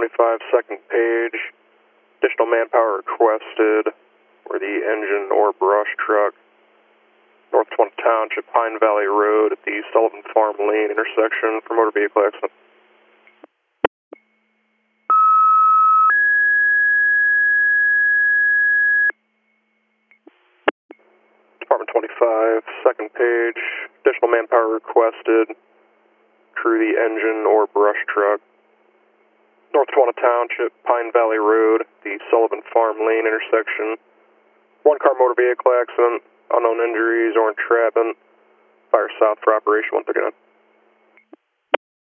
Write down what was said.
25, second page. Additional manpower requested for the engine or brush truck. North 20 Township, Pine Valley Road at the Sullivan Farm Lane intersection for motor vehicle accident. Department 25, second page. Additional manpower requested. Crew the engine or brush truck. North 20 Township, Pine Valley Road, the Sullivan Farm Lane intersection. One car motor vehicle accident, unknown injuries or entrapment. Fire south for operation 139.